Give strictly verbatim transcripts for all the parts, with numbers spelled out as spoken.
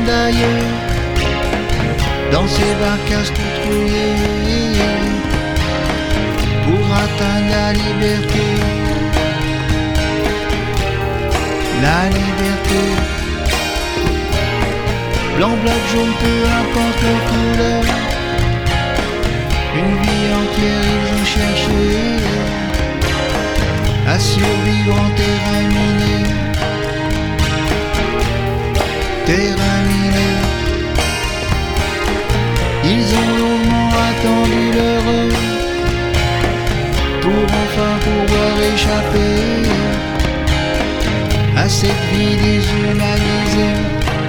d'ailleurs, dans ces barcasses tout trouillées, pour atteindre la liberté. La liberté. Blanc, black, jaune, peu importe leur couleur, une vie entière ils ont cherché à survivre en terrain miné. Terrain miné. Ils ont longuement attendu leur heure pour enfin pouvoir échapper à cette vie déshumanisée.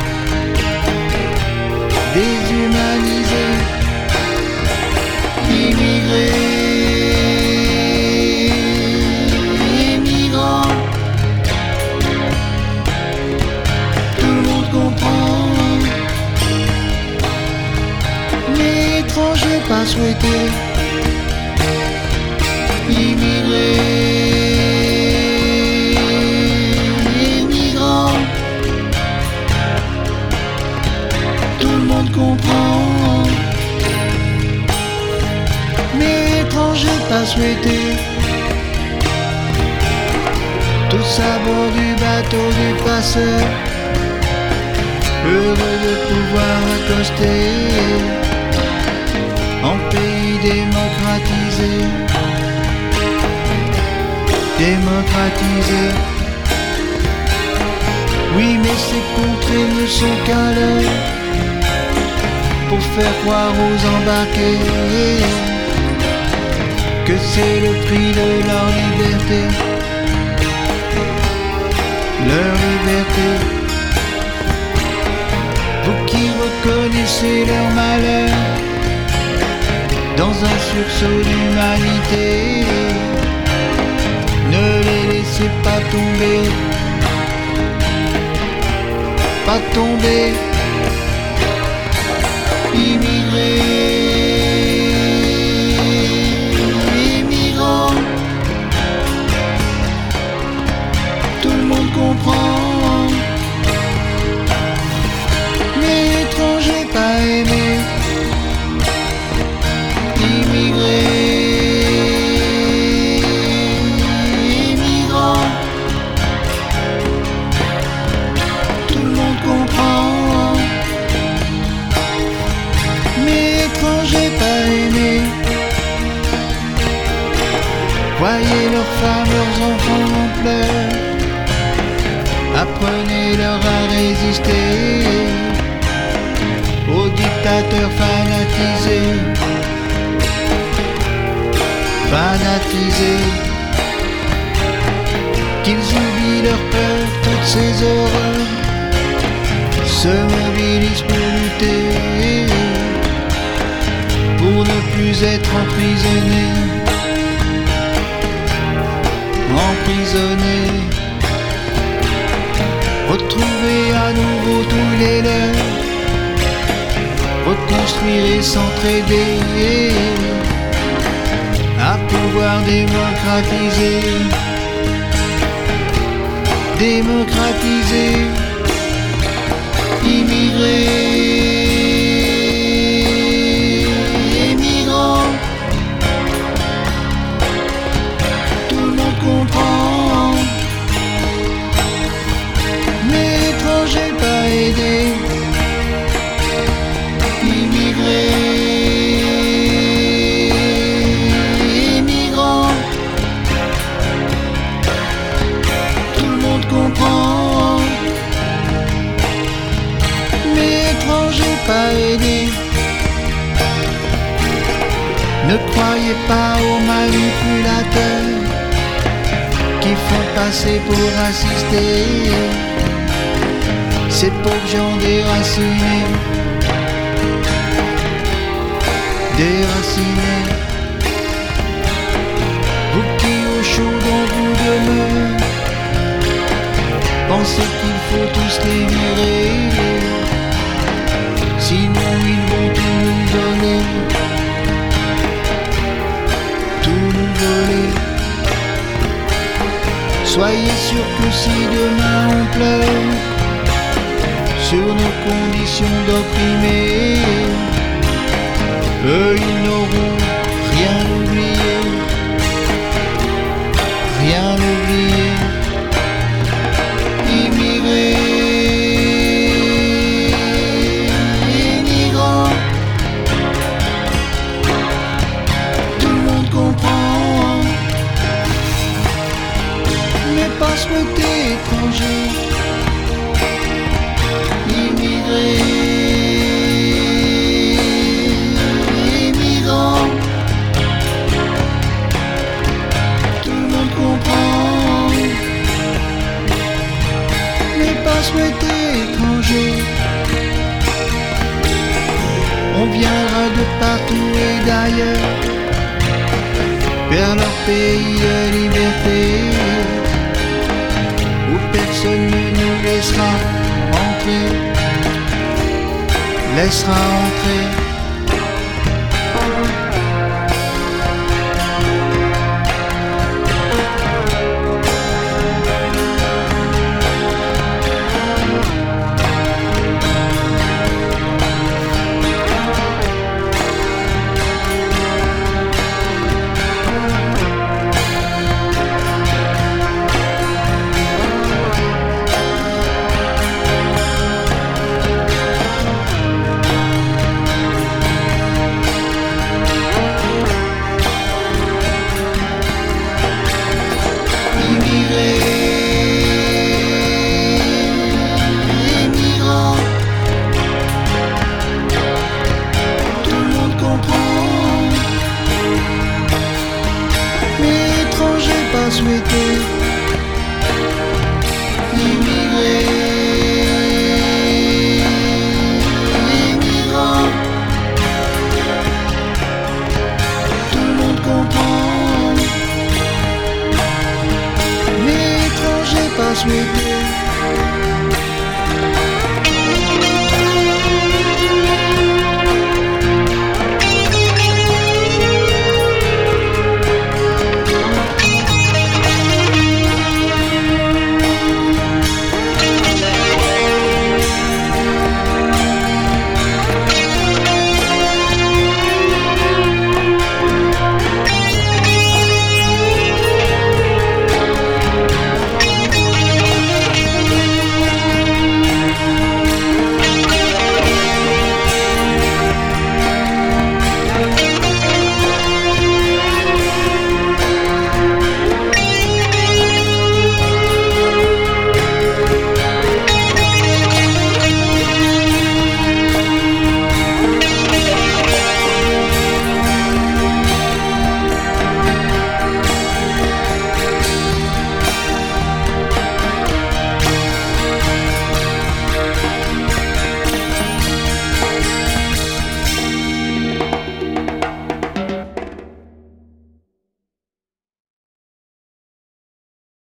Déshumanisée. Immigrés. Immigrants. Tout le monde comprend. Mais étrangers pas souhaités. Immigrés. Comprend, mais étrangers pas souhaité. Tous à bord du bateau du passeur, heureux de pouvoir accoster en pays démocratisé. Démocratisé. Oui, mais ces contrées ne sont qu'à l'heure pour faire croire aux embarqués que c'est le prix de leur liberté. Leur liberté. Vous qui reconnaissez leur malheur dans un sursaut d'humanité, ne les laissez pas tomber. Pas tomber. Immigrés, immigrants, tout le monde comprend, mais étrangers pas aimés. Immigrés, immigrants, tout le monde comprend. Étrangers pas aimés. Voyez leurs femmes, leurs enfants en pleurs. Apprenez-leur à résister aux dictateurs fanatisés. Fanatisés. Qu'ils oublient leur peur, toutes ces horreurs, se mobilisent pour lutter, pour ne plus être emprisonné, emprisonné. Retrouver à nouveau tous les leurs, reconstruire et s'entraider, à pouvoir démocratiser, démocratiser, immigrer. Pas aidé. Ne croyez pas aux manipulateurs qui font passer pour assister ces pauvres gens déracinés, déracinés. Vous qui au chaud dans vous demeure, pensez qu'il faut tous les virer, sinon ils vont tout nous donner, tout nous voler. Soyez sûrs que si demain on pleure, sur nos conditions d'opprimés. Eux, ils n'auront rien oublié, rien oublié. Immigrés, immigrants, tout le monde comprend, mais pas souhaiter étranger. Souhaité étranger, on viendra de partout et d'ailleurs vers leur pays de liberté, où personne ne nous laissera entrer, laissera entrer.